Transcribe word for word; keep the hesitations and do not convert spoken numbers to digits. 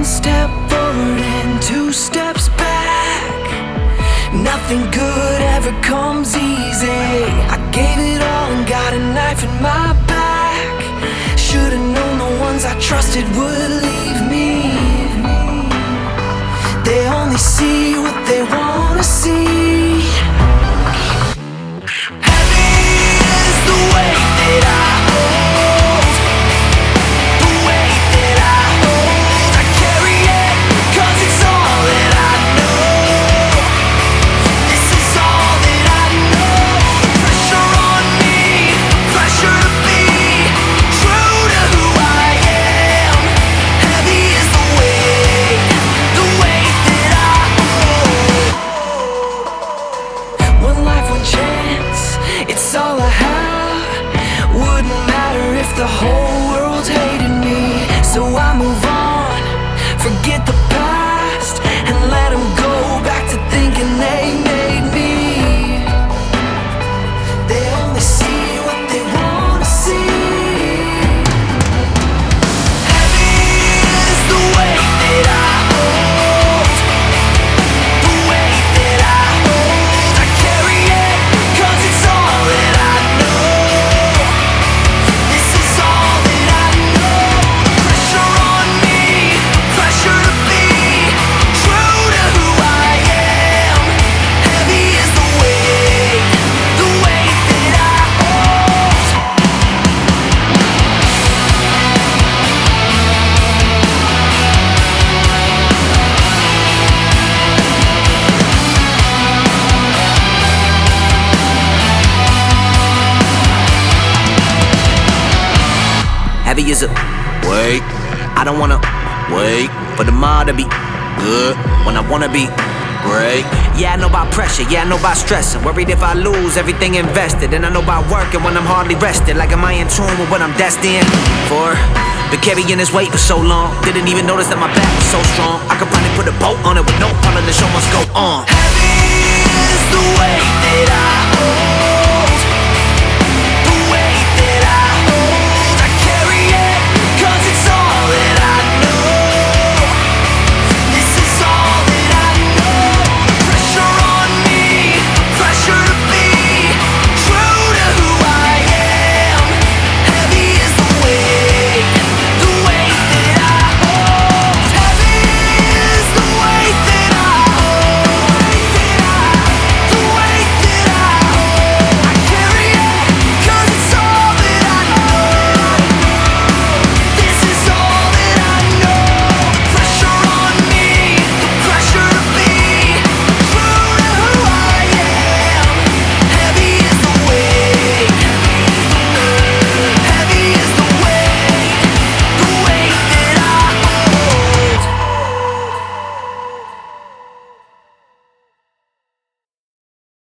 step forward and two steps back. Nothing good ever comes easy. I gave it all and got a knife in my back. Should've known the ones I trusted would leave me. They only see what they wanna see. Heavy is the weight that I hold, the weight that I hold. I carry it 'cause it's all that I know. This is all that I know. The pressure on me, the pressure to be true to who I am. Heavy is the weight, the weight that I hold. One life, one chance, it's all I have. Wouldn't matter if the whole world hated me. So I move on, forget the past, and let them go back to thinking they made me. They only see what they wanna see. Heavy is the weight that I hold, the weight that I hold. I carry it 'cause it's all that I know. This is all that I know. The pressure on me, the pressure to be true to who I am. Heavy is the weight, the weight that I hold. Heavy is a wait. I don't wanna wait for the mind to be good when I wanna be great. Yeah, I know about pressure, yeah, I know about stressing. Worried if I lose everything invested. And I know about working when I'm hardly rested. Like, am I in tune with what I'm destined for? Been carrying this weight for so long, didn't even notice that my back was so strong. I could probably put a boat on it with no problem, the show must go on. Heavy is the weight that I hold.